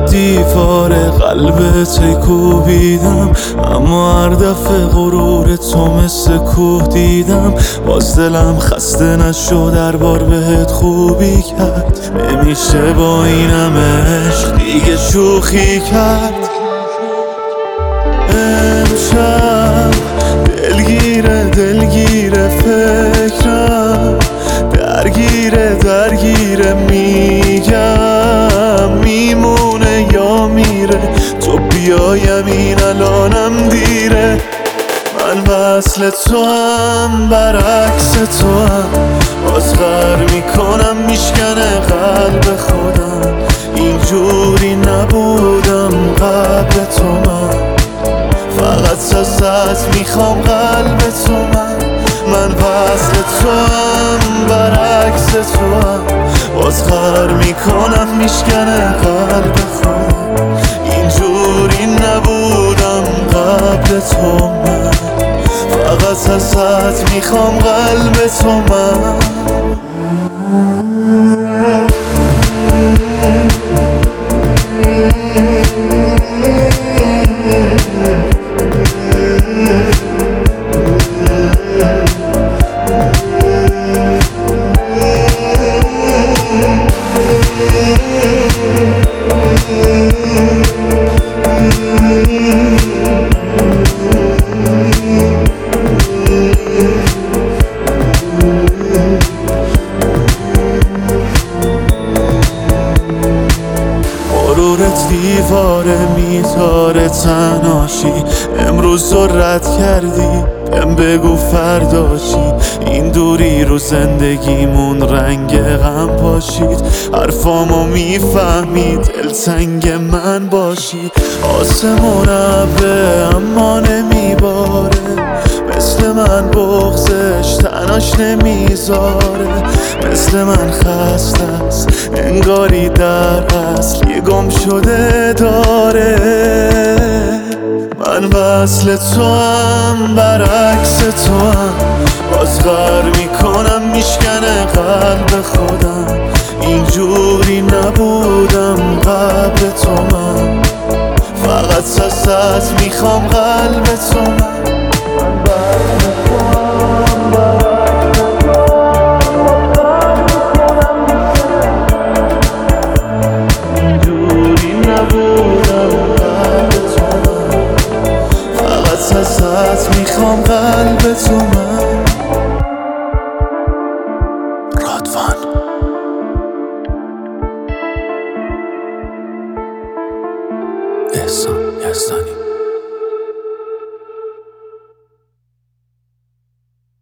دیوار قلبت کوبیدم، اما هر دفعه غرور تو مثل کوه دیدم. باز دلم خسته نشد هر بار بهت خوبی کرد. نمیشه با اینم عشق دیگه شوخی کرد. امشب دلگیره فکرم، درگیره میگم میمونه یا میره. تو بیایم این الانم دیره. من وصل تو هم برعکس تو هم، باز غر میکنم میشکنه قلب خودم. اینجوری نبودم قبل تو، من فقط ازت میخوام قلب تو. من وصل تو هم برعکس تو هم، باز غر میکنم میشکنه قلب خودم. اینجوری نبودم قبل تو، من فقط ازت میخوام قلب تو. من غرورت دیواره میتاره تنهاشی. امروز رو رد کردی، بهم بگو فردا چی. این دوری رو زندگیمون رنگ غم پاشید. حرفامو میفهمی دلتنگ من باشی. آسمون ابره اما نمیباره، مثل من بغضش تناش نمیذاره. مثل من خسته است انگاری در اصل یه گم شده داره. من وصل تو هم برعکس تو هم، باز غر میکنم میشکنه قلب خودم. اینجوری نبودم قبل تو، من فقط ازت میخوام قلب تو. ازت میخوام قلب تو. من رادوان احسان.